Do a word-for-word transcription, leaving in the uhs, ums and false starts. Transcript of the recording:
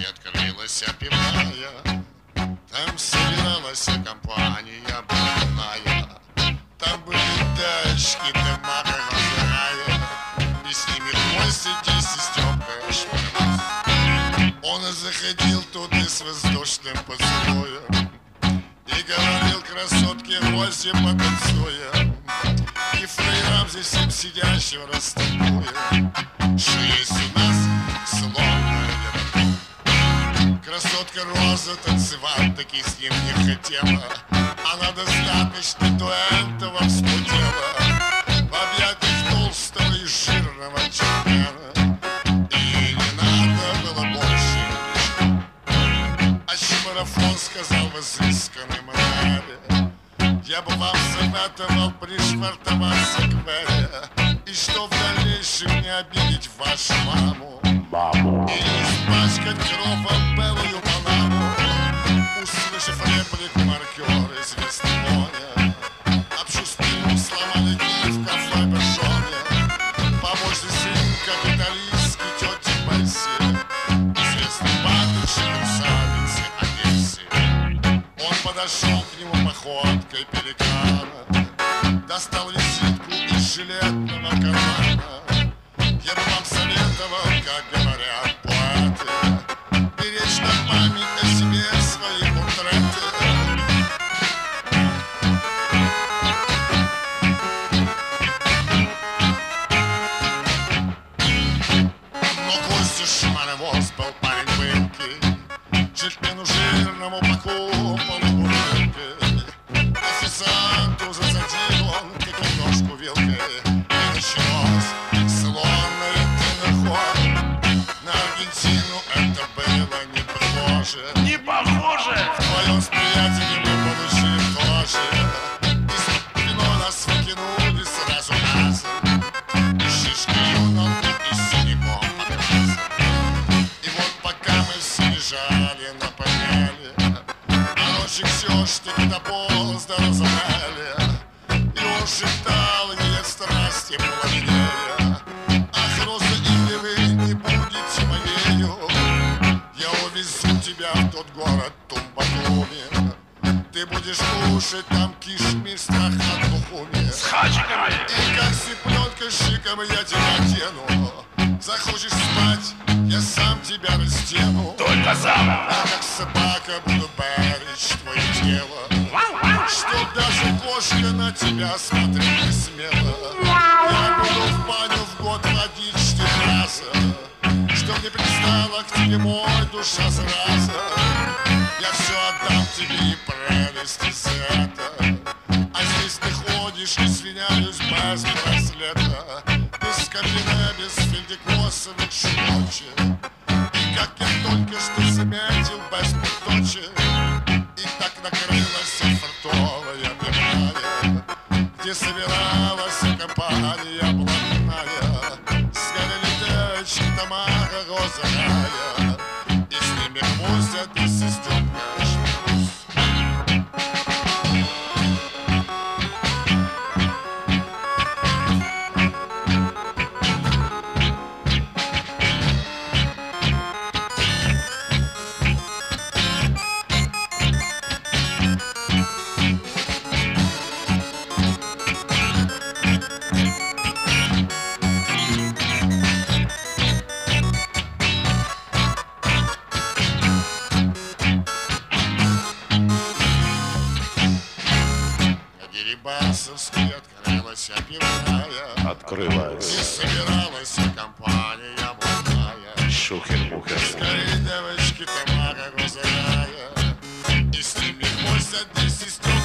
открылась пивная, там собиралась компания блатная. Там были тачки, дома разная, и с ними хвостики сестрёнка швырялась. Он и заходил туда с воздушным поцелуем и говорил красотке гвозди потанцуем, и фраерам здесь всем сидящим растолкуем, что есть у нас сломная. Красотка Роза танцевать таки с ним не хотела, она достаточно до этого вспотела в объятиях толстого и жирного чемпиона, и ей не надо было больше ничего. А еще марафон сказал в изысканной манере: я бы вам советовал пришвартоваться к Вере, и что в дальнейшем не обидеть вашу маму, маму. И не испачкать кровом белую панаму. Услышав реплику маркер из Вестпоня, обшу спину сломали гиф кафе Бешоне. Побочный сын капиталистки тети Бесси, известный батюшек красавицы Одессы. Он подошел к нему походкой пеликана, достал визитку из жилетного кармана. Я бы вам советовал, как говорят поэты, беречь на память о себе свои портреты. Но Костя Шмаровоз был парень пылкий, джентльмену жирному покупал бутылки. Официанту засадил он картошку вилкой, и началось слонное теноход. На Аргентину это было не похоже. Не похоже! Вдвоем с приятелем мы получили тоже. И с кино нас выкинули сразу разом, и шишки юнал, и синяком обвязан. И вот пока мы все лежали на помеле, а ночью все, что не дополз, да разорали, и он шептал ей от страсти пламенея: ах, Роза, или вы не будете моею, я увезу тебя в тот город Тумбатуми. Ты будешь кушать там кишмиш с трахат-бухуми, С хачиками! и как цыпленка шиком я тебя одену. Захочешь спать, я сам тебя раздену. Только сам! Я как собака буду беречь твое тело, чтоб даже кошка на тебя смотреть не смела. Я буду в баню в год водить четыре раза, чтоб не пристала к тебе мой душа зараза. Я все отдам тебе и прелести света, а здесь ты ходишь, извиняюсь, без браслета, без кабина, без фельдекосовых шнурочек. И как я только что заметил, без путочек, и так накрылась фартовая пивная, где собиралась компания блатная. Сгорели тачки, Тамара розовая, и с ними хвостят и сестрёнка Швырялась. Дерибасовской открылась пивная, Открылась. и собиралась компания блатная. Шухер-бухер. Скорей, девочки, Тамара розовая, и с ними хвостят десять сестер.